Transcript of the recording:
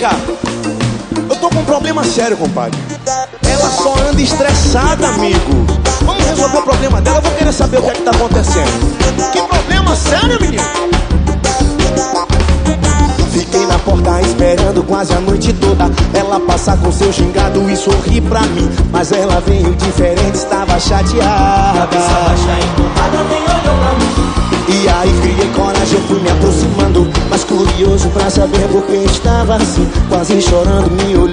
cá. Eu tô com um problema sério, compadre. Ela só anda estressada, amigo. Vamos resolver o problema dela. Eu vou querer saber o que é que tá acontecendo. Que problema sério, menino? Fiquei na porta esperando quase a noite toda. Ela passar com seu gingado e sorrir pra mim. Mas ela veio diferente, estava chateada. Cabeça baixa, entortada, nem olhou pra mim. E aí criei coragem, eu fui me aproximando, mas curioso pra saber por que estava assim, quase chorando, me olhando.